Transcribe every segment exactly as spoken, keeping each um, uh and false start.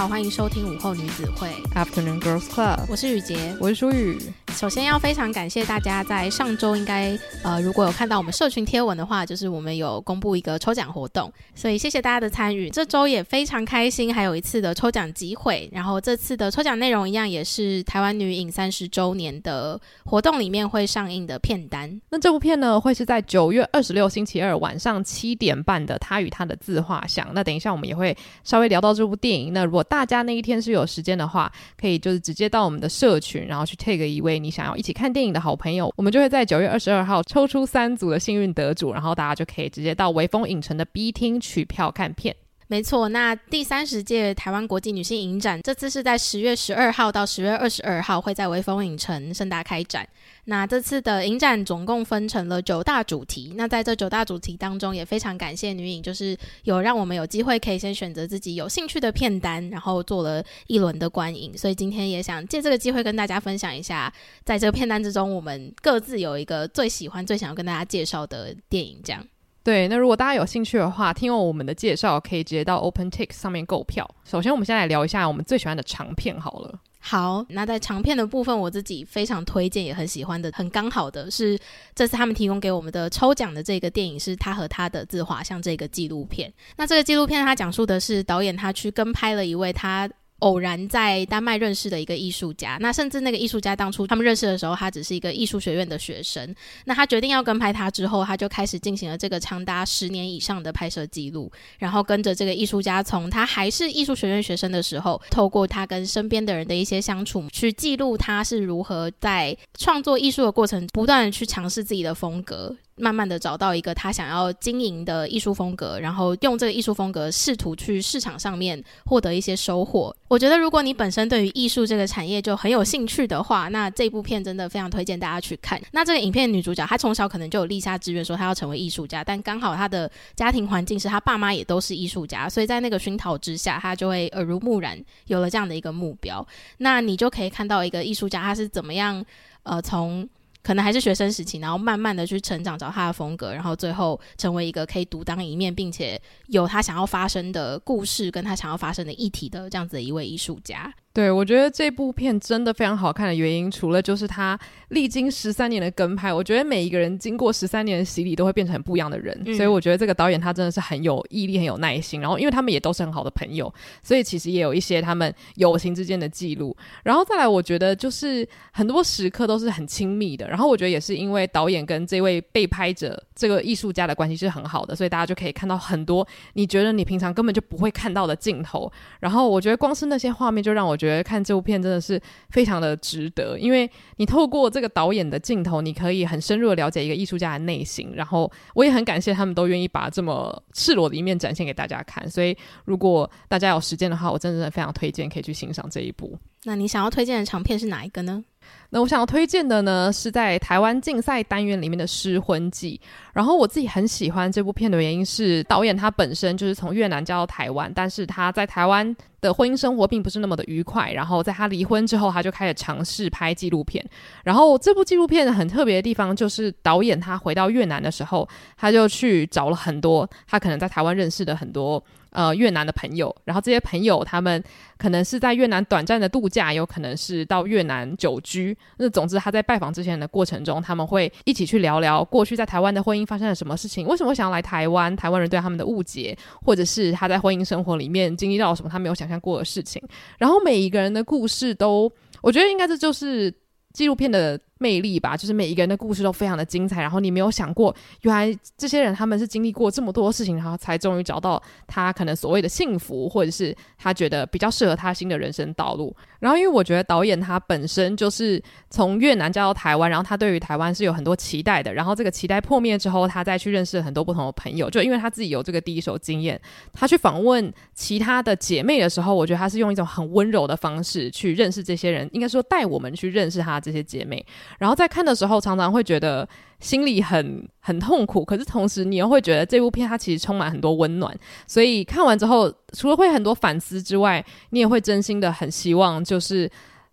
好，欢迎收听午后女子会 Afternoon Girls Club， 我是雨洁， 我是舒雨。 首先要非常感谢大家在上周应该呃，如果有看到我们社群贴文的话，就是我们有公布一个抽奖活动，所以谢谢大家的参与。这周也非常开心，还有一次的抽奖机会，然后这次的抽奖内容一样也是台湾女影三十周年的活动里面会上映的片单。 那这部片呢会是在九月二十六星期二晚上七点半的他与他的自画像。那等一下我们也会稍微聊到这部电影，那如果大家那一天是有时间的话，可以就是直接到我们的社群，然后去 tag 一位你想要一起看电影的好朋友，我们就会在九月二十二号抽出三组的幸运得主，然后大家就可以直接到微风影城的 B 厅取票看片。 没错，那第三十届台湾国际女性影展这次是在十月十二号到十月二十二号会在微风影城盛大开展。那这次的影展总共分成了九大主题，那在这九大主题当中也非常感谢女影，就是有让我们有机会可以先选择自己有兴趣的片单，然后做了一轮的观影，所以今天也想借这个机会跟大家分享一下，在这个片单之中我们各自有一个最喜欢最想要跟大家介绍的电影这样。 对，那如果大家有兴趣的话，听完我们的介绍可以直接到 OpenTix 上面购票。首先我们先来聊一下我们最喜欢的长片好了。 好，那在长片的部分我自己非常推荐也很喜欢的，很刚好的是这次他们提供给我们的抽奖的这个电影是他和他的自画像这个纪录片。那这个纪录片他讲述的是导演他去跟拍了一位他偶然在丹麦认识的一个艺术家，那甚至那个艺术家当初他们认识的时候他只是一个艺术学院的学生，那他决定要跟拍他之后，他就开始进行了这个长达十年以上的拍摄记录，然后跟着这个艺术家从他还是艺术学院学生的时候，透过他跟身边的人的一些相处，去记录他是如何在创作艺术的过程不断的去尝试自己的风格，慢慢的找到一个他想要经营的艺术风格，然后用这个艺术风格试图去市场上面获得一些收获。我觉得如果你本身对于艺术这个产业就很有兴趣的话，那这部片真的非常推荐大家去看。那这个影片的女主角她从小可能就有立下志愿说她要成为艺术家，但刚好她的家庭环境是她爸妈也都是艺术家，所以在那个熏陶之下她就会耳濡目染有了这样的一个目标。那你就可以看到一个艺术家他是怎么样呃从可能还是学生时期，然后慢慢的去成长，找他的风格，然后最后成为一个可以独当一面并且有他想要发生的故事跟他想要发生的议题的这样子的一位艺术家。 对，我觉得这部片真的非常好看的原因，除了就是他历经十三年的跟拍，我觉得每一个人经过十三年的洗礼都会变成很不一样的人、嗯、所以我觉得这个导演他真的是很有毅力很有耐心，然后因为他们也都是很好的朋友，所以其实也有一些他们友情之间的记录，然后再来我觉得就是很多时刻都是很亲密的，然后我觉得也是因为导演跟这位被拍者这个艺术家的关系是很好的，所以大家就可以看到很多你觉得你平常根本就不会看到的镜头，然后我觉得光是那些画面就让我觉得觉得看这部片真的是非常的值得，因为你透过这个导演的镜头你可以很深入的了解一个艺术家的内心，然后我也很感谢他们都愿意把这么赤裸的一面展现给大家看，所以如果大家有时间的话，我真的非常推荐可以去欣赏这一部。 那你想要推荐的长片是哪一个呢？ 那我想要推荐的呢是在台湾竞赛单元里面的失婚记，然后我自己很喜欢这部片的原因是导演他本身就是从越南嫁到台湾，但是他在台湾的婚姻生活并不是那么的愉快，然后在他离婚之后他就开始尝试拍纪录片，然后这部纪录片很特别的地方就是导演他回到越南的时候，他就去找了很多他可能在台湾认识的很多呃越南的朋友，然后这些朋友他们可能是在越南短暂的度假，有可能是到越南久居，那总之他在拜访之前的过程中，他们会一起去聊聊过去在台湾的婚姻发生了什么事情，为什么想要来台湾，台湾人对他们的误解，或者是他在婚姻生活里面经历到什么他没有想象过的事情，然后每一个人的故事都，我觉得应该这就是纪录片的魅力吧，就是每一个人的故事都非常的精彩，然后你没有想过原来这些人他们是经历过这么多事情，然后才终于找到他可能所谓的幸福，或者是他觉得比较适合他新的人生道路。然后因为我觉得导演他本身就是从越南嫁到台湾，然后他对于台湾是有很多期待的，然后这个期待破灭之后，他再去认识很多不同的朋友，就因为他自己有这个第一手经验，他去访问其他的姐妹的时候，我觉得他是用一种很温柔的方式去认识这些人，应该说带我们去认识他这些姐妹，然后在看的时候常常会觉得心里很很痛苦，可是同时你又会觉得这部片它其实充满很多温暖，所以看完之后除了会很多反思之外，你也会真心的很希望就是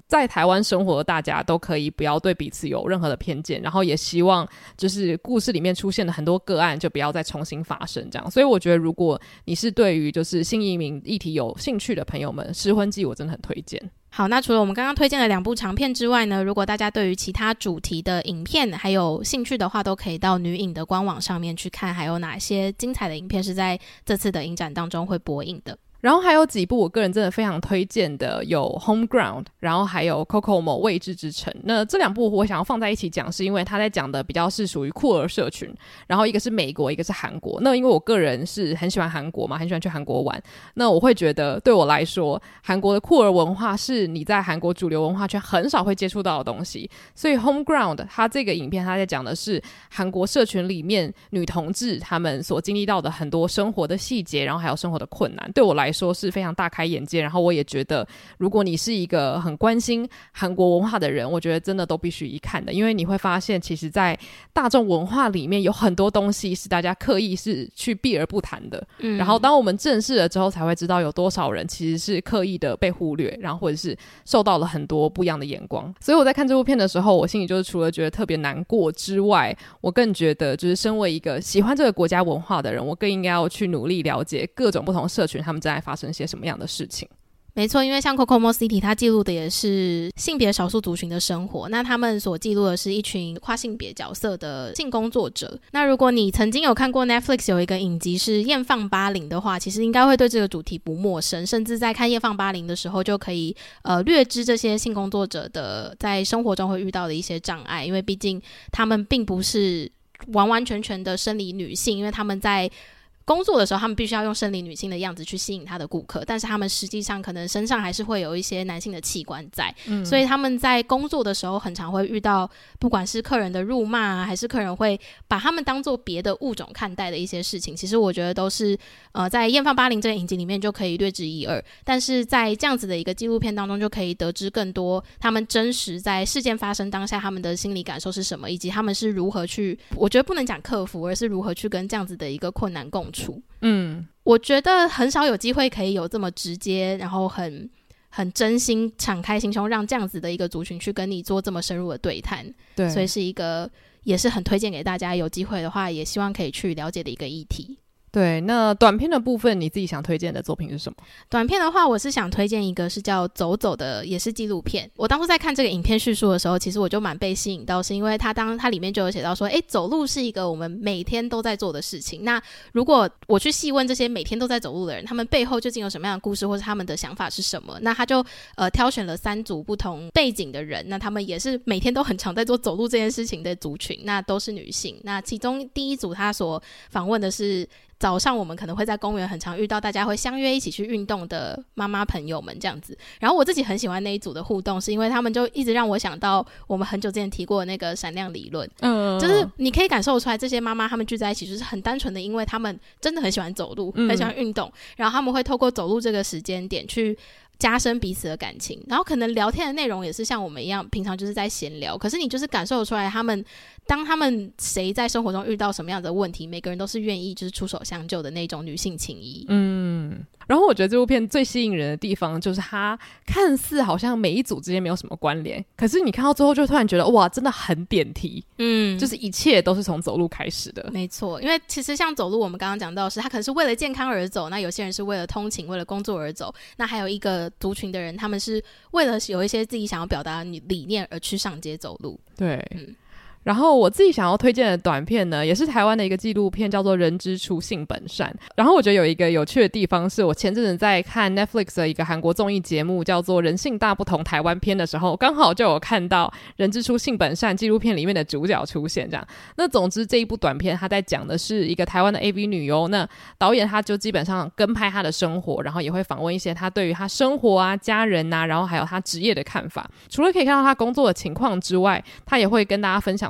在台湾生活的大家都可以不要对彼此有任何的偏见，然后也希望就是故事里面出现的很多个案就不要再重新发生这样。所以我觉得如果你是对于就是新移民议题有兴趣的朋友们，失婚记我真的很推荐。 好，那除了我们刚刚推荐的两部长片之外呢，如果大家对于其他主题的影片还有兴趣的话，都可以到女影的官网上面去看还有哪些精彩的影片是在这次的影展当中会播映的。 然后还有几部我个人真的非常推荐的，有 Homeground， 然后还有 Kokomo 未知之城。那这两部我想要放在一起讲，是因为他在讲的比较是属于酷儿社群，然后一个是美国，一个是韩国。那因为我个人是很喜欢韩国嘛，很喜欢去韩国玩，那我会觉得对我来说，韩国的酷儿文化是你在韩国主流文化圈很少会接触到的东西。所以 Homeground 它这个影片它在讲的是韩国社群里面女同志她们所经历到的很多生活的细节，然后还有生活的困难，对我来说说是非常大开眼界。然后我也觉得如果你是一个很关心韩国文化的人，我觉得真的都必须一看的，因为你会发现其实在大众文化里面有很多东西是大家刻意是去避而不谈的、嗯、然后当我们正视了之后才会知道有多少人其实是刻意的被忽略，然后或者是受到了很多不一样的眼光。所以我在看这部片的时候，我心里就是除了觉得特别难过之外，我更觉得就是身为一个喜欢这个国家文化的人，我更应该要去努力了解各种不同社群他们正在发生些什么样的事情。 没错，因为像 Kokomo City 它记录的也是性别少数族群的生活，那他们所记录的是一群跨性别角色的性工作者。那如果你曾经有看过 Netflix 有一个影集是艳放八零的话，其实应该会对这个主题不陌生，甚至在看艳放八零的时候就可以呃略知这些性工作者的在生活中会遇到的一些障碍，因为毕竟他们并不是完完全全的生理女性，因为他们在工作的时候他们必须要用生理女性的样子去吸引他的顾客，但是他们实际上可能身上还是会有一些男性的器官在、嗯、所以他们在工作的时候很常会遇到不管是客人的辱骂啊，还是客人会把他们当作别的物种看待的一些事情，其实我觉得都是呃在艳放八零这个影集里面就可以略知一二，但是在这样子的一个纪录片当中就可以得知更多他们真实在事件发生当下他们的心理感受是什么，以及他们是如何去，我觉得不能讲克服，而是如何去跟这样子的一个困难共处。嗯，我觉得很少有机会可以有这么直接，然后很很真心敞开心胸让这样子的一个族群去跟你做这么深入的对谈，对，所以是一个也是很推荐给大家，有机会的话也希望可以去了解的一个议题。 对，那短片的部分你自己想推荐的作品是什么？ 短片的话我是想推荐一个是叫走走的，也是纪录片。我当初在看这个影片叙述的时候，其实我就蛮被吸引到，是因为它当它里面就有写到说，诶，走路是一个我们每天都在做的事情，那如果我去细问这些每天都在走路的人，他们背后究竟有什么样的故事，或是他们的想法是什么，那他就呃挑选了三组不同背景的人，那他们也是每天都很常在做走路这件事情的族群，那都是女性。那其中第一组他所访问的是早上我们可能会在公园很常遇到大家会相约一起去运动的妈妈朋友们这样子，然后我自己很喜欢那一组的互动，是因为他们就一直让我想到我们很久之前提过的那个闪亮理论，嗯，就是你可以感受出来这些妈妈他们聚在一起就是很单纯的因为他们真的很喜欢走路、嗯、很喜欢运动，然后他们会透过走路这个时间点去加深彼此的感情，然后可能聊天的内容也是像我们一样平常就是在闲聊，可是你就是感受出来他们当他们谁在生活中遇到什么样的问题，每个人都是愿意就是出手相救的那种女性情谊。嗯， 然后我觉得这部片最吸引人的地方就是它看似好像每一组之间没有什么关联，可是你看到最后就突然觉得哇真的很点题，嗯，就是一切都是从走路开始的。 没错，因为其实像走路我们刚刚讲到的是他可能是为了健康而走，那有些人是为了通勤为了工作而走，那还有一个族群的人他们是为了有一些自己想要表达的理念而去上街走路。 对，嗯，然后我自己想要推荐的短片呢，也是台湾的一个纪录片，叫做人之初性本善。然后我觉得有一个有趣的地方是，我前阵子在看 Netflix 的一个韩国综艺节目叫做人性大不同台湾篇的时候，刚好就有看到人之初性本善纪录片里面的主角出现这样。那总之这一部短片他在讲的是一个台湾的 A V 女优，那导演他就基本上跟拍他的生活，然后也会访问一些他对于他生活啊家人啊，然后还有他职业的看法。除了可以看到他工作的情况之外，他也会跟大家分享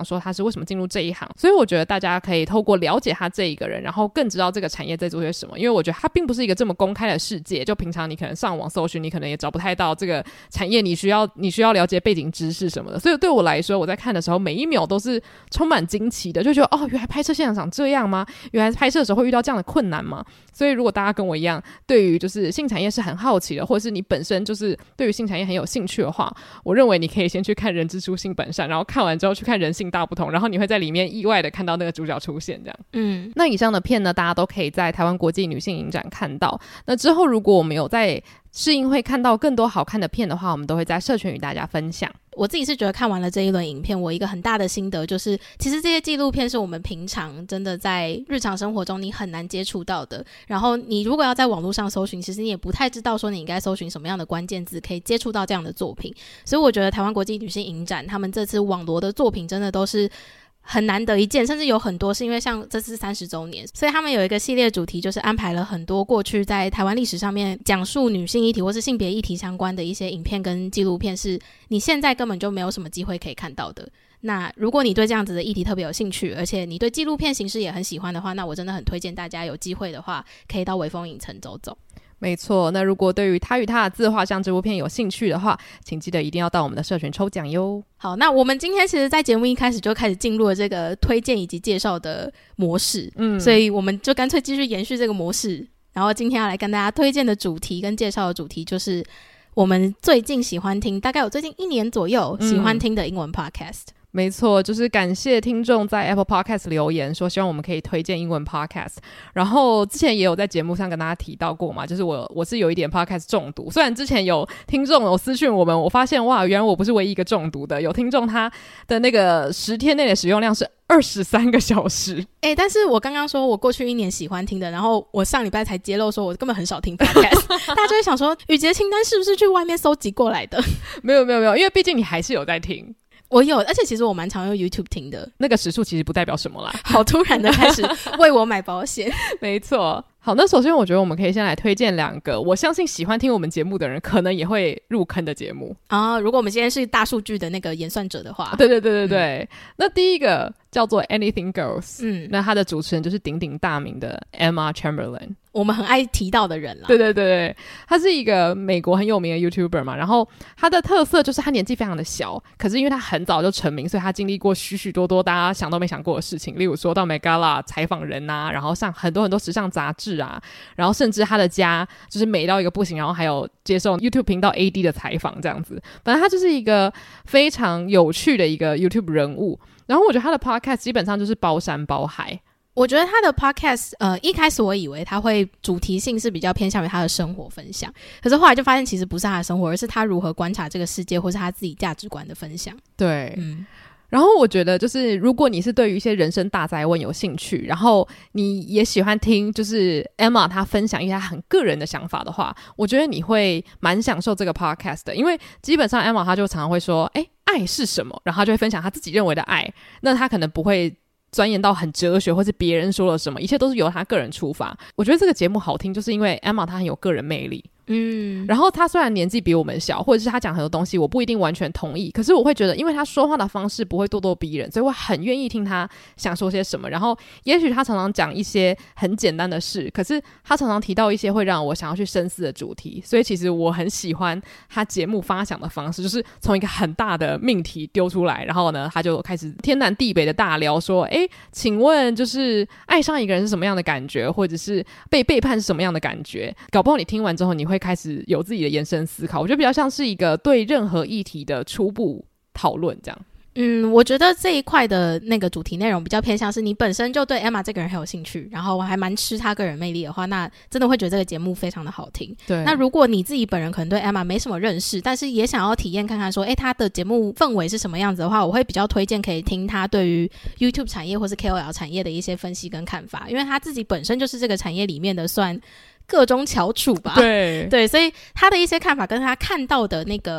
说他是为什么进入这一行，所以我觉得大家可以透过了解他这一个人，然后更知道这个产业在做些什么，因为我觉得他并不是一个这么公开的世界，就平常你可能上网搜寻，你可能也找不太到这个产业，你需要你需要了解背景知识什么的，所以对我来说，我在看的时候每一秒都是充满惊奇的，就觉得哦，原来拍摄现场长这样吗？原来拍摄的时候会遇到这样的困难吗？所以如果大家跟我一样对于就是性产业是很好奇的，或者是你本身就是对于性产业很有兴趣的话，我认为你可以先去看人之初性本善，然后看完之后去看人性大不同，然后你会在里面意外的看到那个主角出现这样。嗯，那以上的片呢大家都可以在台湾国际女性影展看到，那之后如果我们有在试映会看到更多好看的片的话，我们都会在社群与大家分享。 我自己是觉得看完了这一轮影片，我一个很大的心得就是，其实这些纪录片是我们平常真的在日常生活中你很难接触到的，然后你如果要在网络上搜寻，其实你也不太知道说你应该搜寻什么样的关键字可以接触到这样的作品，所以我觉得台湾国际女性影展他们这次网罗的作品真的都是很难得一见，甚至有很多是因为像这次三十周年，所以他们有一个系列主题，就是安排了很多过去在台湾历史上面讲述女性议题或是性别议题相关的一些影片跟纪录片，是你现在根本就没有什么机会可以看到的。那如果你对这样子的议题特别有兴趣，而且你对纪录片形式也很喜欢的话，那我真的很推荐大家有机会的话可以到微风影城走走。 没错，那如果对于他与他的自画像这部片有兴趣的话，请记得一定要到我们的社群抽奖哟。 好，那我们今天其实在节目一开始就开始进入了这个推荐以及介绍的模式，嗯，所以我们就干脆继续延续这个模式，然后今天要来跟大家推荐的主题跟介绍的主题就是我们最近喜欢听，大概有最近一年左右喜欢听的英文 podcast。嗯， 没错，就是感谢听众在 Apple Podcast 留言说希望我们可以推荐英文 Podcast， 然后之前也有在节目上跟大家提到过嘛，就是我我是有一点 Podcast 中毒，虽然之前有听众有私讯我们，我发现哇，原来我不是唯一一个中毒的，有听众他的那个十天内的使用量是二十三个小时。 哎、欸，但是我刚刚说我过去一年喜欢听的，然后我上礼拜才揭露说我根本很少听 podcast， 大家就会想说雨洁清单是不是去外面搜集过来的？ 没有没有没有，因为毕竟你还是有在听。 我有，而且其实我蛮常用 YouTube 听的。 那个时数其实不代表什么啦。 好突然的开始为我买保险。 没错。好，那首先我觉得我们可以先来推荐两个我相信喜欢听我们节目的人可能也会入坑的节目啊。如果我们今天是大数据的那个演算者的话， 对对对对对、嗯、那第一个叫做 Anything Girls， 嗯，那他的主持人就是鼎鼎大名的 Emma Chamberlain， 我们很爱提到的人啦。 对对对对，他是一个美国很有名的 YouTuber 嘛，然后他的特色就是他年纪非常的小，可是因为他很早就成名，所以他经历过许许多多大家想都没想过的事情，例如说到 Met Gala 采访人啊，然后上很多很多时尚杂志啊，然后甚至他的家就是美到一个不行，然后还有接受 YouTube 频道 A D 的采访这样子，反正他就是一个非常有趣的一个 YouTube 人物，然后我觉得他的 Podcast 基本上就是包山包海。 我觉得他的 podcast 呃，一开始我以为他会主题性是比较偏向于他的生活分享，可是后来就发现其实不是他的生活，而是他如何观察这个世界或是他自己价值观的分享。 对，嗯，然后我觉得就是如果你是对于一些人生大哉问有兴趣，然后你也喜欢听就是 Emma 她分享一些她很个人的想法的话，我觉得你会蛮享受这个 podcast 的，因为基本上 Emma 她就常常会说诶，爱是什么，然后她就会分享她自己认为的爱，那她可能不会钻研到很哲学或是别人说了什么，一切都是由他个人出发。我觉得这个节目好听就是因为 Emma 她很有个人魅力，嗯，然后他虽然年纪比我们小，或者是他讲很多东西我不一定完全同意，可是我会觉得因为他说话的方式不会咄咄逼人，所以我很愿意听他想说些什么，然后也许他常常讲一些很简单的事，可是他常常提到一些会让我想要去深思的主题，所以其实我很喜欢他节目发想的方式，就是从一个很大的命题丢出来，然后呢他就开始天南地北的大聊说诶，请问就是爱上一个人是什么样的感觉，或者是被背叛是什么样的感觉，搞不好你听完之后你会开始有自己的延伸思考，我觉得比较像是一个对任何议题的初步讨论这样。 嗯，我觉得这一块的那个主题内容比较偏向是你本身就对 Emma 这个人很有兴趣，然后还蛮吃他个人魅力的话，那真的会觉得这个节目非常的好听。对，那如果你自己本人可能对 Emma 没什么认识，但是也想要体验看看说诶他的节目氛围是什么样子的话，我会比较推荐可以听他对于 YouTube 产业或是 K O L 产业的一些分析跟看法，因为他自己本身就是这个产业里面的算个中翘楚吧。 对对，所以他的一些看法跟他看到的那个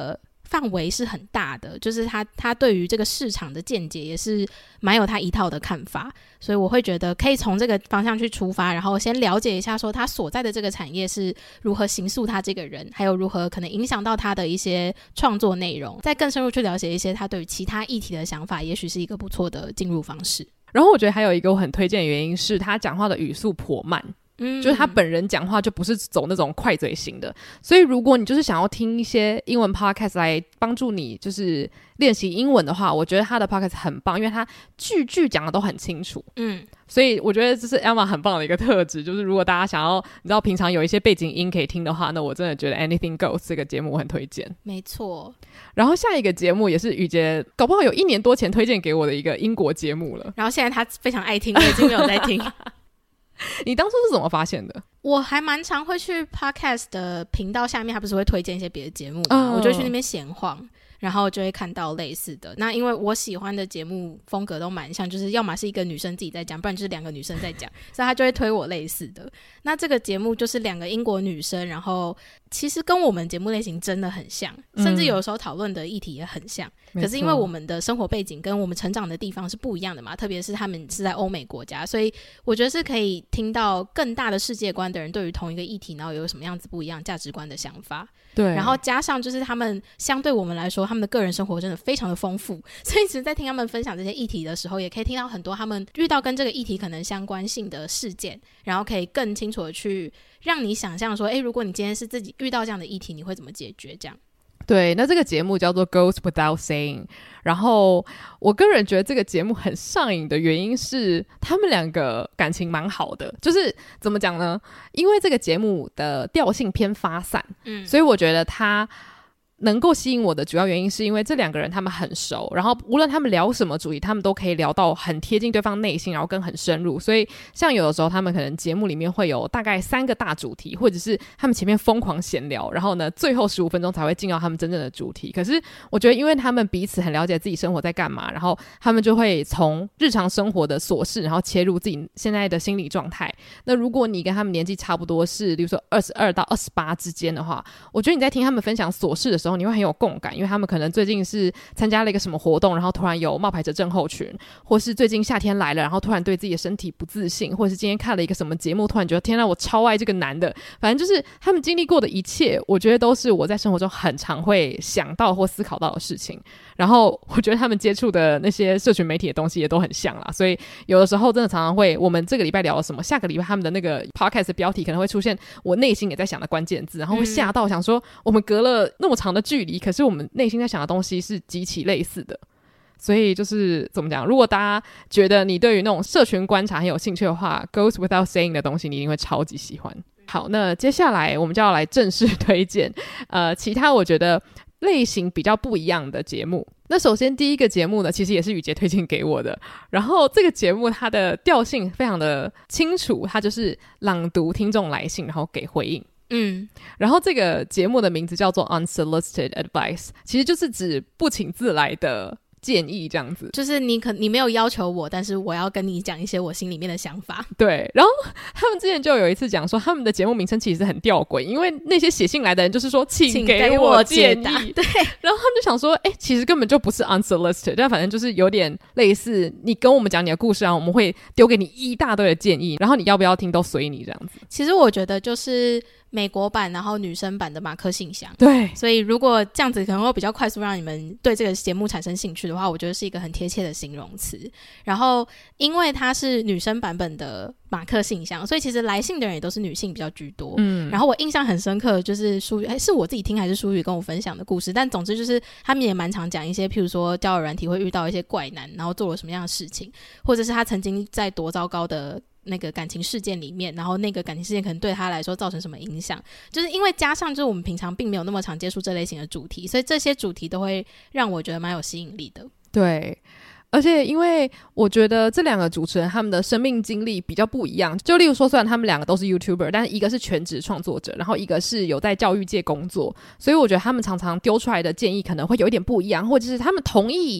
范围是很大的，就是他他对于这个市场的见解也是蛮有他一套的看法，所以我会觉得可以从这个方向去出发，然后先了解一下说他所在的这个产业是如何形塑他这个人，还有如何可能影响到他的一些创作内容，再更深入去了解一些他对于其他议题的想法，也许是一个不错的进入方式。 然后我觉得还有一个我很推荐的原因是他讲话的语速颇慢，嗯，就是他本人讲话就不是走那种快嘴型的，所以如果你就是想要听一些英文 podcast 来帮助你就是练习英文的话，我觉得他的 podcast 很棒，因为他句句讲的都很清楚，嗯，所以我觉得这是 Emma 很棒的一个特质，就是如果大家想要你知道平常有一些背景音可以听的话，那我真的觉得 Anything Goes 这个节目我很推荐。 没错。 然后下一个节目也是雨杰搞不好有一年多前推荐给我的一个英国节目了， 然后现在他非常爱听，我已经没有在听你当初是怎么发现的？ 我还蛮常会去 podcast 的频道下面，他不是会推荐一些别的节目吗、oh. 我就去那边闲晃，然后就会看到类似的。那因为我喜欢的节目风格都蛮像，就是要么是一个女生自己在讲，不然就是两个女生在讲，所以他就会推我类似的。那这个节目就是两个英国女生，然后其实跟我们节目类型真的很像，甚至有时候讨论的议题也很像、嗯、可是因为我们的生活背景跟我们成长的地方是不一样的嘛，特别是他们是在欧美国家，所以我觉得是可以听到更大的世界观的人对于同一个议题然后有什么样子不一样价值观的想法。对，然后加上就是他们相对我们来说他们的个人生活真的非常的丰富，所以其实在听他们分享这些议题的时候也可以听到很多他们遇到跟这个议题可能相关性的事件，然后可以更清楚的去让你想象说，诶，如果你今天是自己遇到这样的议题你会怎么解决这样。 对，那这个节目叫做 Goes Without Saying， 然后我个人觉得这个节目很上瘾的原因是他们两个感情蛮好的，就是怎么讲呢，因为这个节目的调性偏发散，嗯，所以我觉得他能够吸引我的主要原因是因为这两个人他们很熟，然后无论他们聊什么主题他们都可以聊到很贴近对方内心，然后跟很深入，所以像有的时候他们可能节目里面会有大概三个大主题，或者是他们前面疯狂闲聊，然后呢最后十五分钟才会进到他们真正的主题。可是我觉得因为他们彼此很了解自己生活在干嘛，然后他们就会从日常生活的琐事然后切入自己现在的心理状态。那如果你跟他们年纪差不多是比如说二十二到二十八之间的话，我觉得你在听他们分享琐事的时候时候你会很有共感，因为他们可能最近是参加了一个什么活动，然后突然有冒牌者症候群，或是最近夏天来了，然后突然对自己的身体不自信，或者是今天看了一个什么节目突然觉得天哪我超爱这个男的，反正就是他们经历过的一切我觉得都是我在生活中很常会想到或思考到的事情。然后我觉得他们接触的那些社群媒体的东西也都很像啦，所以有的时候真的常常会我们这个礼拜聊了什么，下个礼拜他们的那个 podcast 的标题可能会出现我内心也在想的关键字，然后会吓到想说我们隔了那么长的距离，可是我们内心在想的东西是极其类似的。所以就是怎么讲，如果大家觉得你对于那种社群观察很有兴趣的话， Goes Without Saying 的东西你一定会超级喜欢。好，那接下来我们就要来正式推荐呃，其他我觉得类型比较不一样的节目。那首先第一个节目呢，其实也是雨杰推荐给我的，然后这个节目它的调性非常的清楚，它就是朗读听众来信然后给回应。嗯，然后这个节目的名字叫做 Unsolicited Advice， 其实就是指不请自来的建议，这样子，就是你可你没有要求我，但是我要跟你讲一些我心里面的想法。对，然后他们之前就有一次讲说他们的节目名称其实很吊诡，因为那些写信来的人就是说请给我建议，对，然后他们就想说哎、欸，其实根本就不是 unsolicited， 但反正就是有点类似你跟我们讲你的故事啊，我们会丢给你一大堆的建议，然后你要不要听都随你这样子。其实我觉得就是美国版然后女生版的马克信箱，对，所以如果这样子可能会比较快速让你们对这个节目产生兴趣的话，我觉得是一个很贴切的形容词。然后因为它是女生版本的马克信箱，所以其实来信的人也都是女性比较居多。嗯，然后我印象很深刻就是舒宇，是我自己听还是舒宇跟我分享的故事，但总之就是他们也蛮常讲一些譬如说交友软体会遇到一些怪男然后做了什么样的事情，或者是他曾经在多糟糕的那个感情事件里面，然后那个感情事件可能对他来说造成什么影响，就是因为加上就是我们平常并没有那么常接触这类型的主题，所以这些主题都会让我觉得蛮有吸引力的。对，而且因为我觉得这两个主持人他们的生命经历比较不一样，就例如说虽然他们两个都是 YouTuber， 但是一个是全职创作者，然后一个是有在教育界工作，所以我觉得他们常常丢出来的建议可能会有一点不一样，或者是他们同意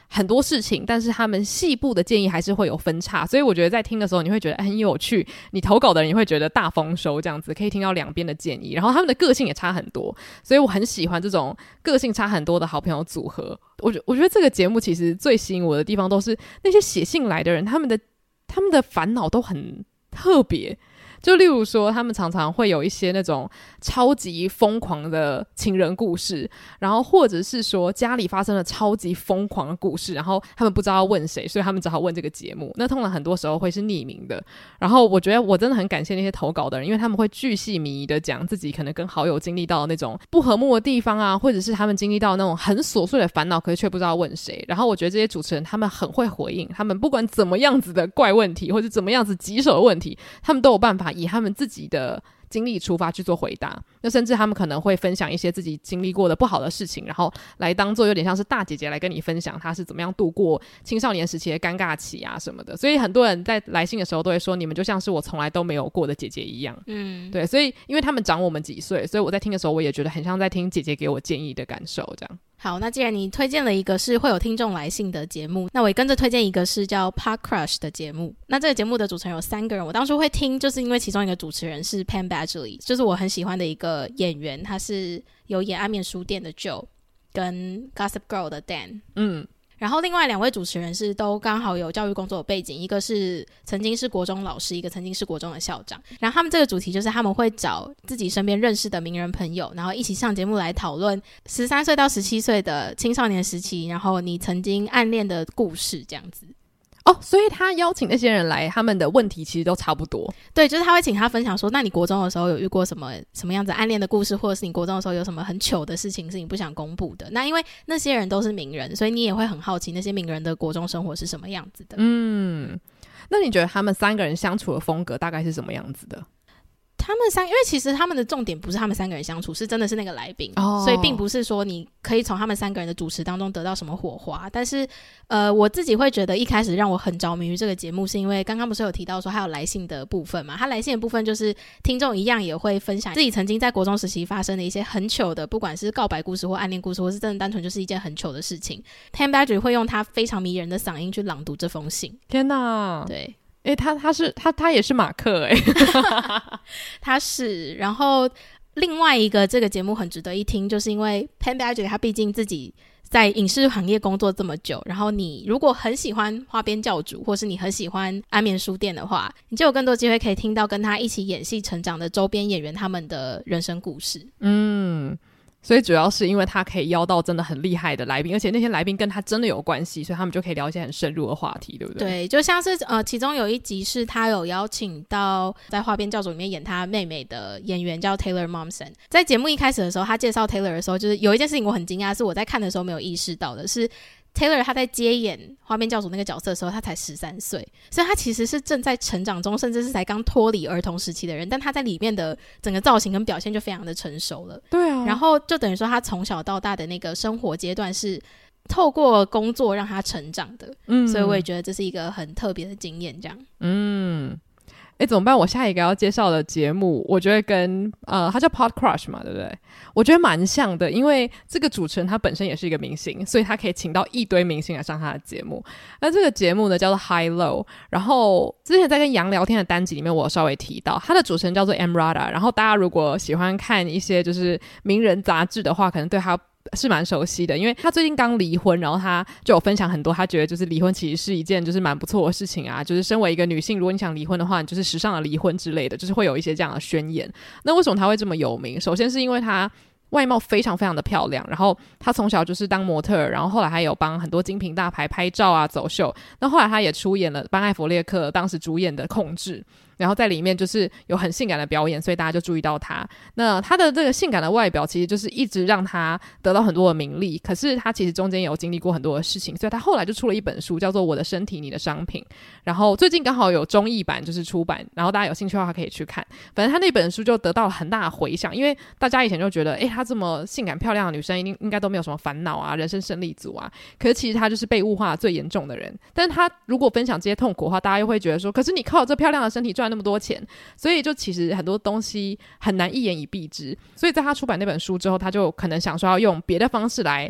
很多事情，但是他们细部的建议还是会有分叉，所以我觉得在听的时候你会觉得很有趣，你投稿的人也会觉得大丰收，这样子可以听到两边的建议，然后他们的个性也差很多，所以我很喜欢这种个性差很多的好朋友组合。我觉我觉得这个节目其实最吸引我的地方都是那些写信来的人，他们的他们的烦恼都很特别，就例如说他们常常会有一些那种超级疯狂的情人故事，然后或者是说家里发生了超级疯狂的故事，然后他们不知道要问谁，所以他们只好问这个节目，那通常很多时候会是匿名的。然后我觉得我真的很感谢那些投稿的人，因为他们会巨细靡遗的讲自己可能跟好友经历到的那种不和睦的地方啊，或者是他们经历到那种很琐碎的烦恼，可是却不知道问谁。然后我觉得这些主持人他们很会回应，他们不管怎么样子的怪问题或者怎么样子棘手的问题，他们都有办法以他们自己的经历出发去做回答。那甚至他们可能会分享一些自己经历过的不好的事情，然后来当做有点像是大姐姐来跟你分享他是怎么样度过青少年时期的尴尬期啊什么的。所以很多人在来信的时候都会说，你们就像是我从来都没有过的姐姐一样。嗯，对，所以因为他们长我们几岁，所以我在听的时候我也觉得很像在听姐姐给我建议的感受这样。 好，那既然你推荐了一个是会有听众来信的节目，那我也跟着推荐一个是叫 Pod Crush 的节目。那这个节目的主持人有三个人，我当初会听就是因为其中一个主持人是 Penn Badgley， 就是我很喜欢的一个演员，他是有演安眠书店的 Joe 跟 Gossip Girl 的 Dan。 嗯，然后另外两位主持人是都刚好有教育工作的背景，一个是曾经是国中老师，一个曾经是国中的校长。然后他们这个主题就是他们会找自己身边认识的名人朋友，然后一起上节目来讨论十三岁到十七岁的青少年时期，然后你曾经暗恋的故事这样子。 哦，所以他邀请那些人来，他们的问题其实都差不多。 对，就是他会请他分享说，那你国中的时候有遇过什么什么样子暗恋的故事，或者是你国中的时候有什么很糗的事情是你不想公布的。那因为那些人都是名人，所以你也会很好奇那些名人的国中生活是什么样子的。 嗯，那你觉得他们三个人相处的风格大概是什么样子的？ 他们三，因为其实他们的重点不是他们三个人相处，是真的是那个来宾、哦、所以并不是说你可以从他们三个人的主持当中得到什么火花。但是呃，我自己会觉得一开始让我很着迷于这个节目，是因为刚刚不是有提到说还有来信的部分嘛，他来信的部分就是听众一样也会分享自己曾经在国中时期发生的一些很糗的，不管是告白故事或暗恋故事，或是真的单纯就是一件很糗的事情。 Penn Badgley 会用他非常迷人的嗓音去朗读这封信。 天哪， 对， 欸，他他是他他也是马克欸他是。然后另外一个这个节目很值得一听，就是因为 Penn Badgley 他毕竟自己在影视行业工作这么久，然后你如果很喜欢花边教主，或是你很喜欢安眠书店的话，你就有更多机会可以听到跟他一起演戏成长的周边演员他们的人生故事。 嗯，所以主要是因为他可以邀到真的很厉害的来宾，而且那些来宾跟他真的有关系，所以他们就可以聊一些很深入的话题，对不对？ 对，就像是呃，其中有一集是他有邀请到在花边教主里面演他妹妹的演员叫 Taylor Momsen。在节目一开始的时候，他介绍 Taylor 的时候，就是有一件事情我很惊讶，是我在看的时候没有意识到的，是Taylor 他在接演花边教主那个角色的时候他才十三岁，所以他其实是正在成长中，甚至是才刚脱离儿童时期的人，但他在里面的整个造型跟表现就非常的成熟了。 对啊， 然后就等于说他从小到大的那个生活阶段是透过工作让他成长的。嗯，所以我也觉得这是一个很特别的经验这样。 嗯，哎，怎么办？我下一个要介绍的节目，我觉得跟呃，他叫 Pod Crush 嘛，对不对？我觉得蛮像的，因为这个主持人他本身也是一个明星，所以他可以请到一堆明星来上他的节目。那这个节目呢叫做 High Low， 然后之前在跟杨聊天的单集里面，我有稍微提到他的主持人叫做 Emrata。然后大家如果喜欢看一些就是名人杂志的话，可能对他是蛮熟悉的，因为他最近刚离婚，然后他就有分享很多他觉得就是离婚其实是一件就是蛮不错的事情啊，就是身为一个女性，如果你想离婚的话，你就是时尚的离婚之类的，就是会有一些这样的宣言。那为什么他会这么有名？首先是因为他外貌非常非常的漂亮，然后他从小就是当模特儿，然后后来还有帮很多精品大牌拍照啊走秀，那后来他也出演了班艾弗列克当时主演的控制，然后在里面就是有很性感的表演，所以大家就注意到他。那他的这个性感的外表其实就是一直让他得到很多的名利，可是他其实中间也有经历过很多的事情，所以他后来就出了一本书叫做《我的身体你的商品》，然后最近刚好有中译版就是出版，然后大家有兴趣的话可以去看。反正他那本书就得到了很大的回响，因为大家以前就觉得诶他这么性感漂亮的女生一定应该都没有什么烦恼啊，人生胜利组啊，可是其实他就是被物化最严重的人。但是他如果分享这些痛苦的话，大家又会觉得说可是你靠这漂亮的身体赚那么多钱，所以就其实很多东西很难一言以蔽之。所以在他出版那本书之后，他就可能想说要用别的方式来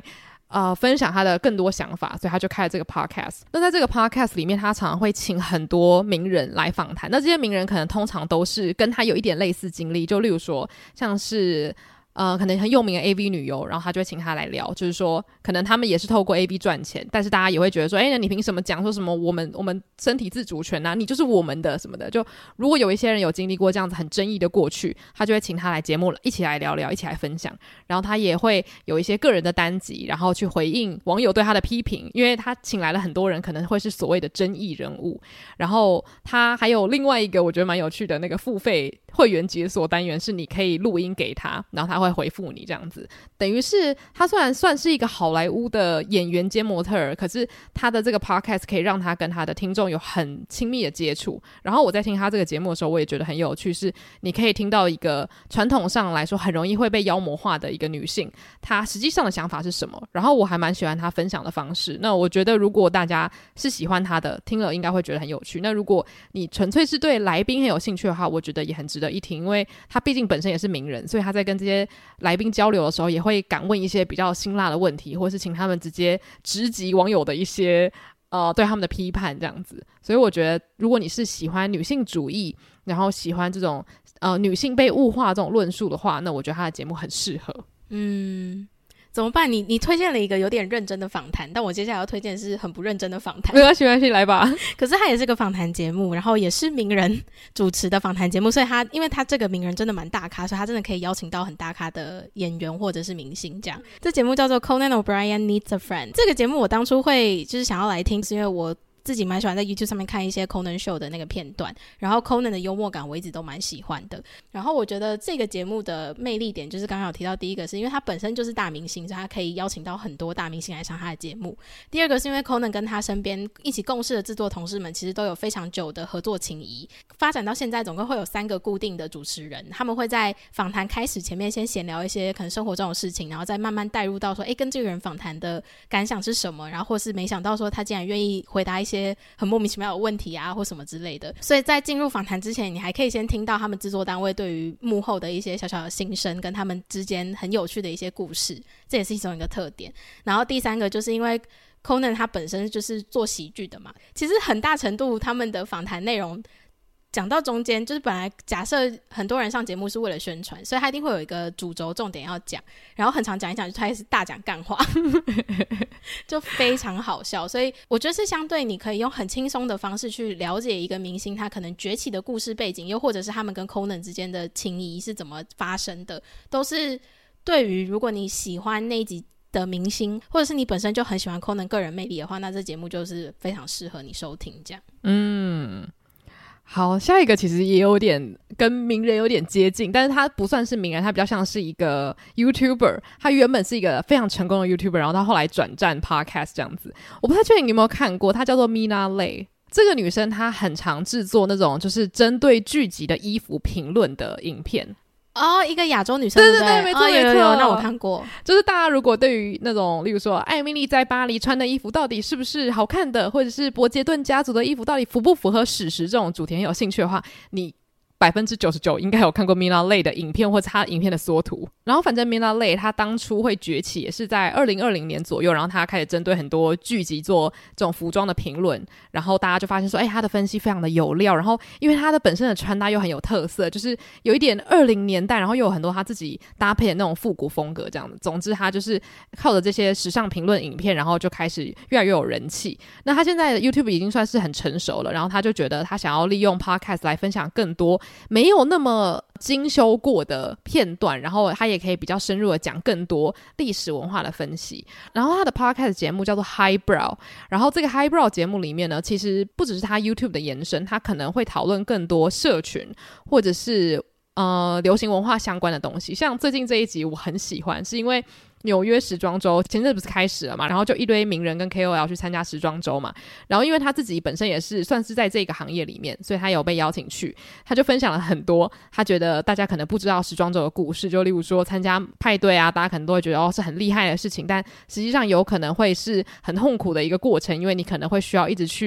呃，分享他的更多想法，所以他就开了这个 podcast。那在这个 podcast 里面，他常常会请很多名人来访谈。那这些名人可能通常都是跟他有一点类似经历，就例如说像是呃，可能很有名的 A V 女优，然后他就会请他来聊，就是说可能他们也是透过 A V 赚钱，但是大家也会觉得说，哎，那你凭什么讲说什么我们我们身体自主权啊，你就是我们的什么的。就如果有一些人有经历过这样子很争议的过去，他就会请他来节目一起来聊聊，一起来分享。然后他也会有一些个人的单集，然后去回应网友对他的批评，因为他请来了很多人可能会是所谓的争议人物。然后他还有另外一个我觉得蛮有趣的那个付费会员解锁单元，是你可以录音给他，然后他会回复你这样子。等于是他虽然算是一个好莱坞的演员兼模特儿，可是他的这个 podcast 可以让他跟他的听众有很亲密的接触。然后我在听他这个节目的时候，我也觉得很有趣，是你可以听到一个传统上来说很容易会被妖魔化的一个女性，她实际上的想法是什么。然后我还蛮喜欢她分享的方式。那我觉得如果大家是喜欢她的，听了应该会觉得很有趣。那如果你纯粹是对来宾很有兴趣的话，我觉得也很值得一听，因为他毕竟本身也是名人，所以他在跟这些来宾交流的时候也会敢问一些比较辛辣的问题，或是请他们直接直击网友的一些呃对他们的批判这样子。所以我觉得如果你是喜欢女性主义，然后喜欢这种呃女性被物化这种论述的话，那我觉得他的节目很适合。 嗯，怎么办？你你推荐了一个有点认真的访谈，但我接下来要推荐的是很不认真的访谈。 没关系，没关系，来吧。 可是它也是个访谈节目，然后也是名人主持的访谈节目，所以他因为他这个名人真的蛮大咖，所以他真的可以邀请到很大咖的演员或者是明星这样。这节目叫做 Conan O'Brien Needs a Friend。这个节目我当初会就是想要来听，是因为我自己蛮喜欢在 YouTube 上面看一些 Conan Show 的那个片段，然后 Conan 的幽默感我一直都蛮喜欢的。然后我觉得这个节目的魅力点就是刚刚有提到，第一个是因为他本身就是大明星，所以他可以邀请到很多大明星来上他的节目。第二个是因为 Conan 跟他身边一起共事的制作同事们其实都有非常久的合作情谊，发展到现在总共会有三个固定的主持人，他们会在访谈开始前面先闲聊一些可能生活中的事情，然后再慢慢带入到说诶跟这个人访谈的感想是什么，然后或是没想到说他竟然愿意回答一些很莫名其妙的问题啊或什么之类的。所以在进入访谈之前，你还可以先听到他们制作单位对于幕后的一些小小的心声跟他们之间很有趣的一些故事，这也是其中一个特点。然后第三个就是因为 Conan 他本身就是做喜剧的嘛，其实很大程度他们的访谈内容讲到中间，就是本来假设很多人上节目是为了宣传，所以他一定会有一个主轴重点要讲，然后很常讲一讲就开始大讲干话就非常好笑。所以我觉得是相对你可以用很轻松的方式去了解一个明星他可能崛起的故事背景，又或者是他们跟 Conan 之间的情谊是怎么发生的，都是对于如果你喜欢那一集的明星，或者是你本身就很喜欢 Conan 个人魅力的话，那这节目就是非常适合你收听这样。 嗯，好，下一个其实也有点跟名人有点接近，但是他不算是名人，他比较像是一个 YouTuber。他原本是一个非常成功的 YouTuber， 然后他后来转战 Podcast 这样子。我不太确定你有没有看过，他叫做 Mina Lei。这个女生她很常制作那种就是针对剧集的衣服评论的影片。 哦，一个亚洲女生， 对对对，没错、 哦、 没错， 有有有，那我看过。 就是大家如果对于那种例如说艾米丽在巴黎穿的衣服到底是不是好看的，或者是伯杰顿家族的衣服到底符不符合史实这种主题很有兴趣的话，你百分之九十九应该有看过 Mina Lei 的影片或者他影片的缩图。然后反正 Mina Lei 他当初会崛起也是在二零二零年左右，然后他开始针对很多剧集做这种服装的评论，然后大家就发现说哎，他的分析非常的有料，然后因为他的本身的穿搭又很有特色，就是有一点二零年代，然后又有很多他自己搭配的那种复古风格这样子。总之他就是靠着这些时尚评论影片，然后就开始越来越有人气。那他现在的 YouTube 已经算是很成熟了，然后他就觉得他想要利用 Podcast 来分享更多没有那么精修过的片段，然后他也可以比较深入的讲更多历史文化的分析。然后他的 podcast 节目叫做 Highbrow， 然后这个 Highbrow 节目里面呢，其实不只是他 YouTube 的延伸，他可能会讨论更多社群或者是呃流行文化相关的东西。像最近这一集我很喜欢，是因为纽约时装周前阵不是开始了嘛，然后就一堆名人跟 K O L 去参加时装周嘛，然后因为他自己本身也是算是在这个行业里面，所以他有被邀请去，他就分享了很多他觉得大家可能不知道时装周的故事，就例如说参加派对啊，大家可能都会觉得哦是很厉害的事情，但实际上有可能会是很痛苦的一个过程，因为你可能会需要一直去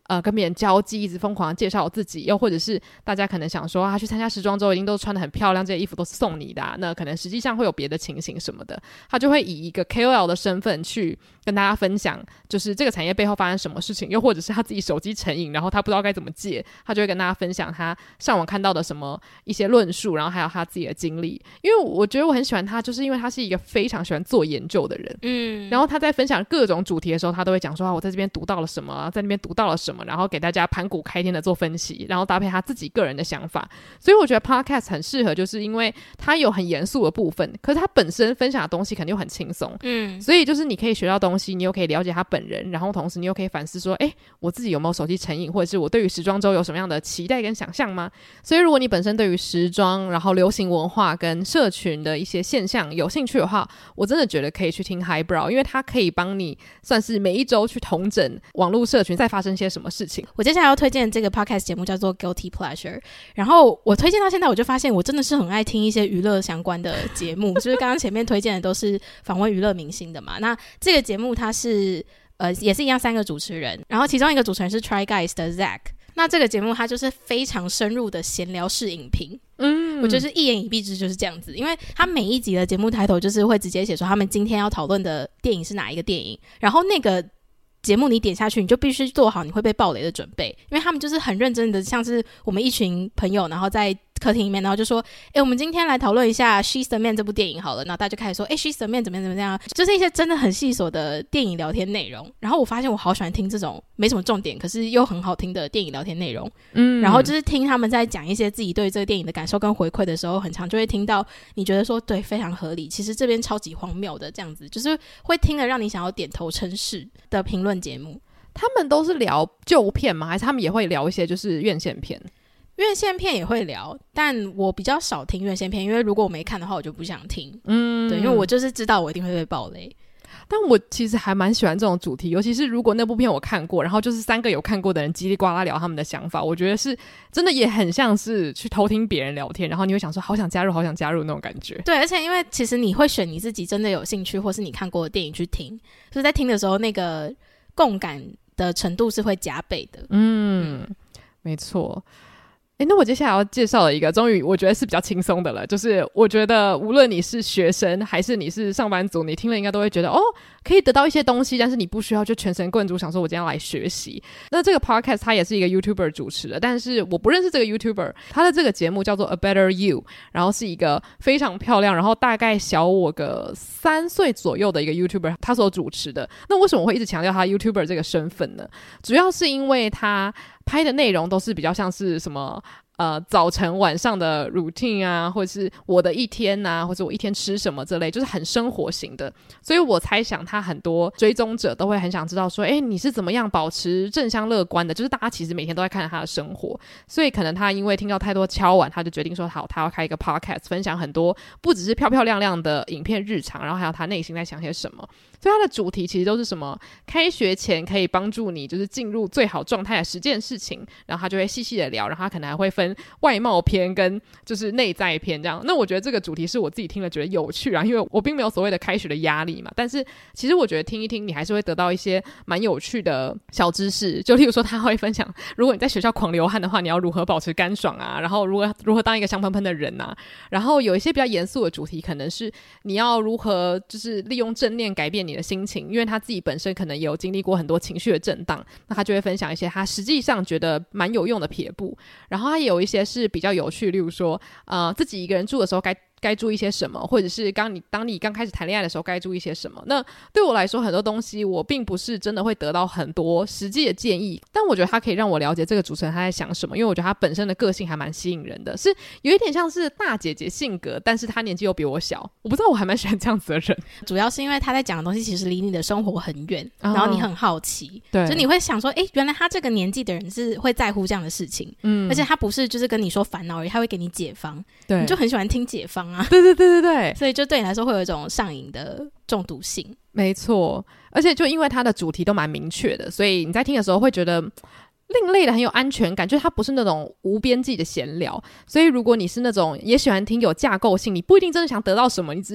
呃跟别人交际，一直疯狂的介绍自己，又或者是大家可能想说啊去参加时装周一定都穿得很漂亮，这些衣服都是送你的啊，那可能实际上会有别的情形什么的，他就会以一个 K O L 的身份去跟大家分享就是这个产业背后发生什么事情，又或者是他自己手机成瘾然后他不知道该怎么戒，他就会跟大家分享他上网看到的什么一些论述，然后还有他自己的经历。因为我觉得我很喜欢他，就是因为他是一个非常喜欢做研究的人，嗯，然后他在分享各种主题的时候他都会讲说、啊、我在这边读到了什么，在那边读到了什么，然后给大家盘古开天的做分析，然后搭配他自己个人的想法。所以我觉得 podcast 很适合，就是因为他有很严肃的部分，可是他本身分享的东西肯定又很轻松，嗯，所以就是你可以学到东西，你又可以了解他本人，然后同时你又可以反思说诶我自己有没有手机成瘾，或者是我对于时装周有什么样的期待跟想象吗？所以如果你本身对于时装然后流行文化跟社群的一些现象有兴趣的话，我真的觉得可以去听 Highbrow， 因为它可以帮你算是每一周去统整网络社群在发生些什么事情。 我接下来要推荐这个 podcast 节目叫做 Guilty Pleasure， 然后我推荐到现在我就发现我真的是很爱听一些娱乐相关的节目就是刚刚前面推荐的都是访问娱乐明星的嘛，那这个节目它是呃也是一样三个主持人，然后其中一个主持人是 Try Guys 的 Zach，那这个节目它就是非常深入的闲聊式影评，嗯，我觉得是一言以蔽之就是这样子，因为他每一集的节目抬头就是会直接写说他们今天要讨论的电影是哪一个电影，然后那个节目你点下去你就必须做好你会被爆雷的准备，因为他们就是很认真的像是我们一群朋友然后在客厅里面，然后就说诶我们今天来讨论一下 She's the Man 这部电影好了，然后大家就开始说诶 She's the Man 怎么样怎么样，就是一些真的很细琐的电影聊天内容，然后我发现我好喜欢听这种没什么重点可是又很好听的电影聊天内容，嗯，然后就是听他们在讲一些自己对这个电影的感受跟回馈的时候，很常就会听到你觉得说对非常合理，其实这边超级荒谬的这样子，就是会听了让你想要点头称是的评论节目。 他们都是聊旧片吗？还是他们也会聊一些就是院线片？ 院线片也会聊，但我比较少听院线片，因为如果我没看的话我就不想听，嗯，对，因为我就是知道我一定会被爆雷。 但我其实还蛮喜欢这种主题，尤其是如果那部片我看过，然后就是三个有看过的人叽里呱啦聊他们的想法，我觉得是真的也很像是去偷听别人聊天，然后你会想说好想加入好想加入那种感觉。 对，而且因为其实你会选你自己真的有兴趣或是你看过的电影去听，所以在听的时候那个共感的程度是会加倍的。 嗯，嗯没错。诶，那我接下来要介绍的一个终于我觉得是比较轻松的了，就是我觉得无论你是学生还是你是上班族，你听了应该都会觉得哦可以得到一些东西，但是你不需要就全神贯注想说我今天要来学习。那这个 podcast 它也是一个 YouTuber 主持的，但是我不认识这个 YouTuber， 他的这个节目叫做 A Better You， 然后是一个非常漂亮然后大概小我个三岁左右的一个 YouTuber 他所主持的。那为什么我会一直强调他 YouTuber 这个身份呢？主要是因为他拍的内容都是比较像是什么呃，早晨晚上的 routine 啊，或者是我的一天啊，或者我一天吃什么之类，就是很生活型的。所以我猜想他很多追踪者都会很想知道说诶你是怎么样保持正向乐观的，就是大家其实每天都在看他的生活，所以可能他因为听到太多敲碗，他就决定说好他要开一个 podcast 分享很多不只是漂漂亮亮的影片日常，然后还有他内心在想些什么。所以他的主题其实都是什么开学前可以帮助你就是进入最好状态的十件事情，然后他就会细细的聊，然后他可能还会分外貌篇跟就是内在篇这样。那我觉得这个主题是我自己听了觉得有趣啊，因为我并没有所谓的开学的压力嘛，但是其实我觉得听一听你还是会得到一些蛮有趣的小知识，就例如说他会分享如果你在学校狂流汗的话你要如何保持干爽啊，然后如何如何当一个香喷喷的人啊，然后有一些比较严肃的主题可能是你要如何就是利用正念改变你的心情，因为他自己本身可能也有经历过很多情绪的震荡，那他就会分享一些他实际上觉得蛮有用的撇步。然后他也有一些是比较有趣，例如说呃，自己一个人住的时候该该注意些什么，或者是刚你当你刚开始谈恋爱的时候该注意些什么。那对我来说很多东西我并不是真的会得到很多实际的建议，但我觉得他可以让我了解这个主持人他在想什么，因为我觉得他本身的个性还蛮吸引人的，是有一点像是大姐姐性格，但是他年纪又比我小，我不知道我还蛮喜欢这样子的人。 主要是因为他在讲的东西其实离你的生活很远、哦、然后你很好奇， 对， 就你会想说诶原来他这个年纪的人是会在乎这样的事情，嗯，而且他不是就是跟你说烦恼而已，他会给你解方，对，你就很喜欢听解方啊， 对对对对对， 所以就对你来说会有一种上瘾的中毒性。 没错，而且就因为它的主题都蛮明确的，所以你在听的时候会觉得另类的很有安全感，就是它不是那种无边际的闲聊。所以如果你是那种也喜欢听有架构性，你不一定真的想得到什么，你只是想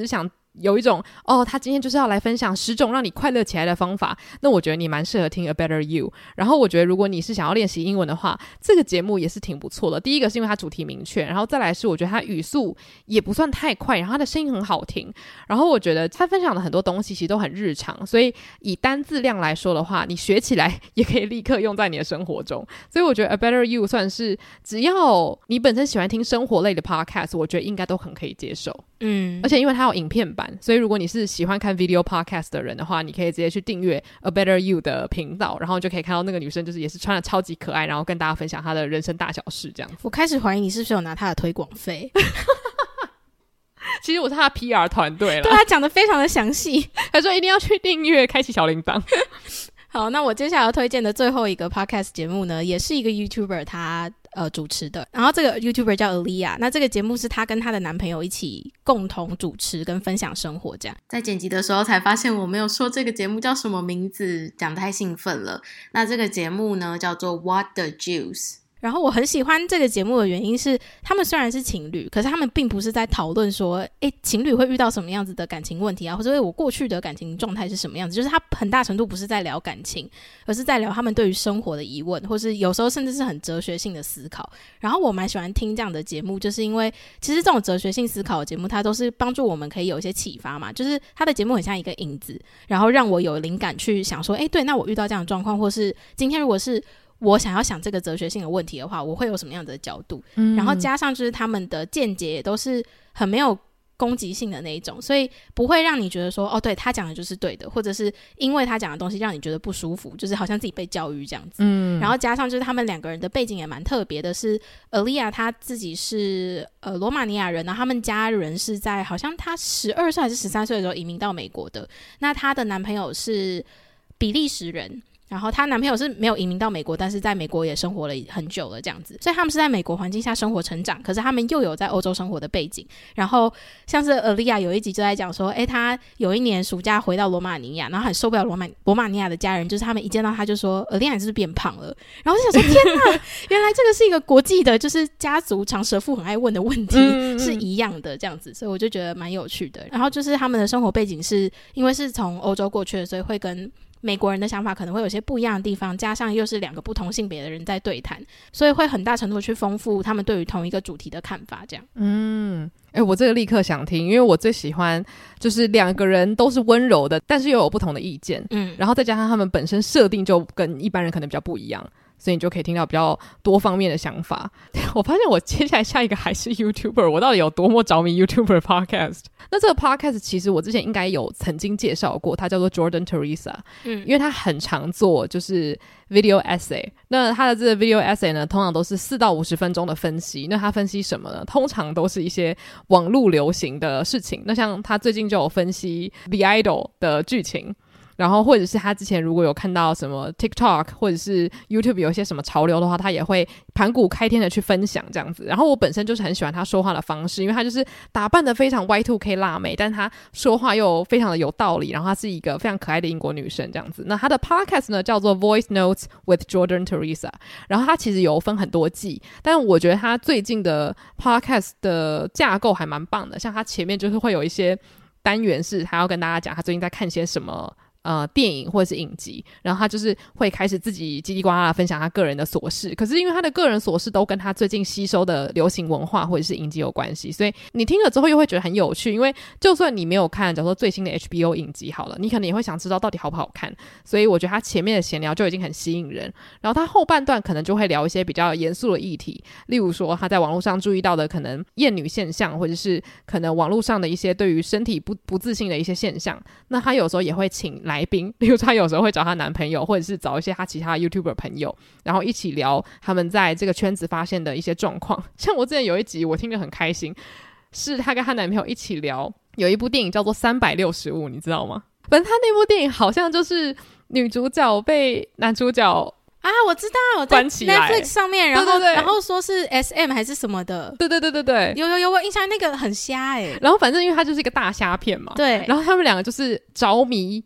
有一种哦，他今天就是要来分享十种让你快乐起来的方法，那我觉得你蛮适合听 A Better You。 然后我觉得如果你是想要练习英文的话，这个节目也是挺不错的。第一个是因为它主题明确，然后再来是我觉得它语速也不算太快，然后它的声音很好听，然后我觉得他分享的很多东西其实都很日常，所以以单字量来说的话，你学起来也可以立刻用在你的生活中。所以我觉得 A Better You 算是只要你本身喜欢听生活类的 podcast， 我觉得应该都很可以接受。嗯，而且因为它有影片版，所以如果你是喜欢看 video podcast 的人的话，你可以直接去订阅 A Better You 的频道，然后就可以看到那个女生就是也是穿得超级可爱，然后跟大家分享她的人生大小事这样子。 我开始怀疑你是不是有拿她的推广费其实我是她的 P R 团队了， 对，她讲得非常的详细她说一定要去订阅开启小铃铛好，那我接下来要推荐的最后一个 podcast 节目呢，也是一个 YouTuber 他呃主持的，然后这个 YouTuber 叫 Aaliyah， 那这个节目是她跟她的男朋友一起共同主持跟分享生活这样。在剪辑的时候才发现我没有说这个节目叫什么名字，讲得太兴奋了。那这个节目呢叫做 What the Juice。然后我很喜欢这个节目的原因是，他们虽然是情侣，可是他们并不是在讨论说诶情侣会遇到什么样子的感情问题啊，或者我过去的感情状态是什么样子，就是他很大程度不是在聊感情，而是在聊他们对于生活的疑问，或是有时候甚至是很哲学性的思考。然后我蛮喜欢听这样的节目，就是因为其实这种哲学性思考的节目它都是帮助我们可以有一些启发嘛，就是他的节目很像一个引子，然后让我有灵感去想说诶对，那我遇到这样的状况，或是今天如果是我想要想这个哲学性的问题的话，我会有什么样的角度、嗯、然后加上就是他们的见解也都是很没有攻击性的那一种，所以不会让你觉得说哦对他讲的就是对的，或者是因为他讲的东西让你觉得不舒服，就是好像自己被教育这样子、嗯、然后加上就是他们两个人的背景也蛮特别的，是 Aaliyah 她自己是呃罗马尼亚人，然后他们家人是在好像她十二岁还是十三岁的时候移民到美国的，那她的男朋友是比利时人，然后她男朋友是没有移民到美国，但是在美国也生活了很久了这样子，所以他们是在美国环境下生活成长，可是他们又有在欧洲生活的背景。然后像是 Aaliyah 有一集就在讲说诶她有一年暑假回到罗马尼亚，然后很受不了罗马罗马尼亚的家人，就是他们一见到他就说 Aaliyah 你是不是变胖了，然后就想说天哪原来这个是一个国际的就是家族长舌妇很爱问的问题是一样的这样子，所以我就觉得蛮有趣的。然后就是他们的生活背景是因为是从欧洲过去的，所以会跟美国人的想法可能会有些不一样的地方，加上又是两个不同性别的人在对谈，所以会很大程度去丰富他们对于同一个主题的看法这样。 嗯，欸，我这个立刻想听，因为我最喜欢就是两个人都是温柔的，但是又有不同的意见，嗯，然后再加上他们本身设定就跟一般人可能比较不一样，所以你就可以听到比较多方面的想法。我发现我接下来下一个还是 YouTuber， 我到底有多么着迷 YouTuber podcast。 那这个 podcast 其实我之前应该有曾经介绍过，它叫做 Jordan Teresa， 嗯，因为他很常做就是 video essay， 那他的这个 video essay 呢通常都是四到五十分钟的分析。那他分析什么呢？通常都是一些网络流行的事情，那像他最近就有分析 The Idol 的剧情，然后或者是他之前如果有看到什么 TikTok 或者是 YouTube 有一些什么潮流的话，他也会盘古开天的去分享这样子。然后我本身就是很喜欢他说话的方式，因为他就是打扮得非常 Y 二 K 辣妹，但他说话又非常的有道理，然后他是一个非常可爱的英国女生这样子。那他的 podcast 呢叫做 Voice Notes with Jordan Teresa， 然后他其实有分很多季，但我觉得他最近的 podcast 的架构还蛮棒的，像他前面就是会有一些单元是他要跟大家讲他最近在看些什么呃，电影或者是影集，然后他就是会开始自己叽里呱啦的分享他个人的琐事，可是因为他的个人琐事都跟他最近吸收的流行文化或者是影集有关系，所以你听了之后又会觉得很有趣。因为就算你没有看假如说最新的 H B O 影集好了，你可能也会想知道到底好不好看，所以我觉得他前面的闲聊就已经很吸引人，然后他后半段可能就会聊一些比较严肃的议题，例如说他在网络上注意到的可能厌女现象，或者是可能网络上的一些对于身体不不自信的一些现象。那他有时候也会请来宾，例如他有时候会找他男朋友，或者是找一些他其他 YouTuber 朋友，然后一起聊他们在这个圈子发现的一些状况。像我之前有一集我听得很开心，是他跟他男朋友一起聊有一部电影叫做三百六十五，你知道吗？反正他那部电影好像就是女主角被男主角啊，我知道，在 Netflix 上面，然后对对对， 然后说是 S M 还是什么的， 对对对对对， 有有有，我印象那个很瞎欸。 然后反正因为他就是一个大虾片嘛， 对， 然后他们两个就是着迷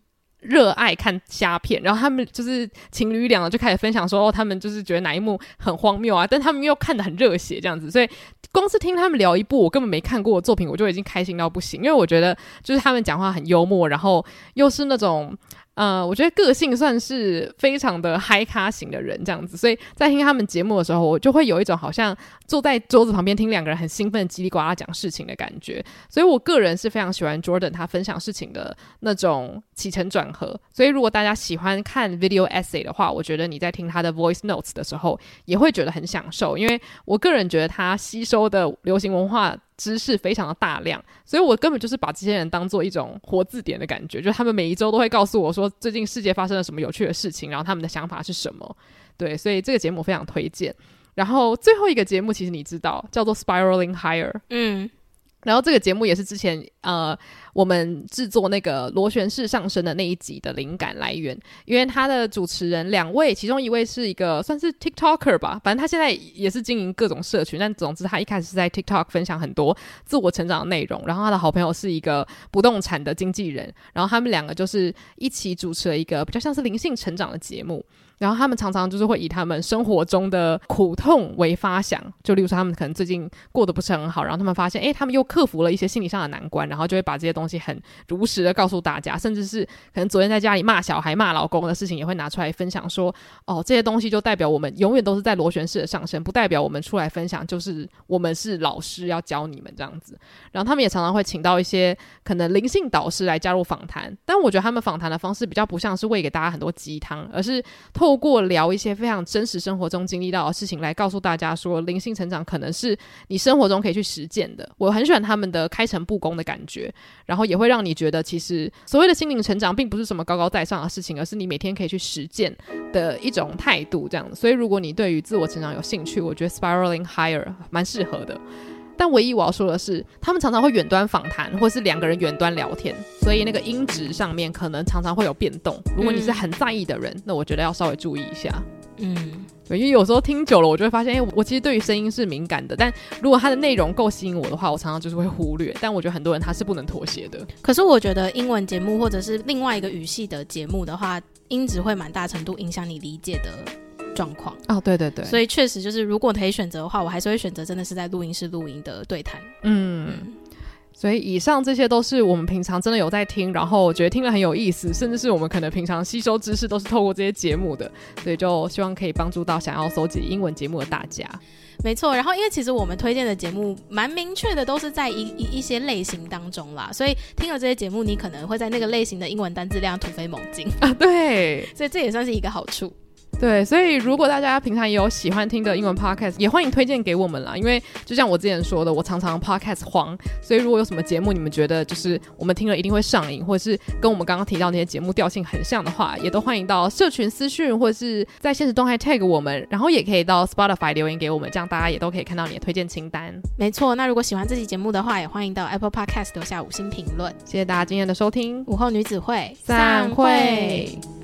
热爱看虾片，然后他们就是情侣俩就开始分享说，哦，他们就是觉得哪一幕很荒谬啊，但他们又看得很热血这样子，所以光是听他们聊一部我根本没看过的作品，我就已经开心到不行，因为我觉得就是他们讲话很幽默，然后又是那种呃，我觉得个性算是非常的嗨咖型的人这样子，所以在听他们节目的时候，我就会有一种好像坐在桌子旁边听两个人很兴奋叽里呱啦讲事情的感觉，所以我个人是非常喜欢 Jordan 他分享事情的那种起承转合，所以如果大家喜欢看 video essay 的话，我觉得你在听他的 voice notes 的时候也会觉得很享受，因为我个人觉得他吸收的流行文化知识非常的大量，所以我根本就是把这些人当做一种活字典的感觉，就是他们每一周都会告诉我说最近世界发生了什么有趣的事情，然后他们的想法是什么。对，所以这个节目非常推荐。然后最后一个节目其实你知道叫做 Spiraling Higher， 嗯，然后这个节目也是之前呃我们制作那个螺旋式上升的那一集的灵感来源，因为他的主持人两位，其中一位是一个算是 TikToker 吧，反正他现在也是经营各种社群，但总之他一开始是在 TikTok 分享很多自我成长的内容，然后他的好朋友是一个不动产的经纪人，然后他们两个就是一起主持了一个比较像是灵性成长的节目，然后他们常常就是会以他们生活中的苦痛为发想，就例如说他们可能最近过得不是很好，然后他们发现诶他们又克服了一些心理上的难关，然后就会把这些东西很如实的告诉大家，甚至是可能昨天在家里骂小孩骂老公的事情也会拿出来分享说，哦这些东西就代表我们永远都是在螺旋式的上升，不代表我们出来分享就是我们是老师要教你们这样子。然后他们也常常会请到一些可能灵性导师来加入访谈，但我觉得他们访谈的方式比较不像是喂给大家很多鸡汤，而是透过聊一些非常真实生活中经历到的事情来告诉大家说灵性成长可能是你生活中可以去实践的。我很喜欢他们的开诚布公的感觉，然后也会让你觉得其实所谓的心灵成长并不是什么高高在上的事情，而是你每天可以去实践的一种态度这样。所以如果你对于自我成长有兴趣，我觉得 Spiraling Higher 蛮适合的。但唯一我要说的是，他们常常会远端访谈或是两个人远端聊天，所以那个音质上面可能常常会有变动，如果你是很在意的人、嗯、那我觉得要稍微注意一下。嗯，对，因为有时候听久了我就会发现、欸、我其实对于声音是敏感的，但如果它的内容够吸引我的话，我常常就是会忽略，但我觉得很多人他是不能妥协的。 可是我觉得英文节目或者是另外一个语系的节目的话，音质会蛮大程度影响你理解的状况。 哦，对对对， 所以确实就是如果可以选择的话，我还是会选择真的是在录音室录音的对谈。嗯嗯，所以以上这些都是我们平常真的有在听，然后我觉得听了很有意思，甚至是我们可能平常吸收知识都是透过这些节目的，所以就希望可以帮助到想要搜集英文节目的大家。 没错，然后因为其实我们推荐的节目蛮明确的，都是在 一, 一, 一些类型当中啦，所以听了这些节目你可能会在那个类型的英文单字量突飞猛进啊，对， 所以这也算是一个好处。 对，所以如果大家平常也有喜欢听的英文 podcast， 也欢迎推荐给我们啦，因为就像我之前说的，我常常 podcast 荒，所以如果有什么节目你们觉得就是我们听了一定会上瘾，或者是跟我们刚刚提到那些节目调性很像的话，也都欢迎到社群私讯或者是在现实动态 tag 我们，然后也可以到 Spotify 留言给我们，这样大家也都可以看到你的推荐清单。 没错，那如果喜欢这期节目的话，也欢迎到 Apple Podcast 留下五星评论。 谢谢大家今天的收听， 午后女子会散会。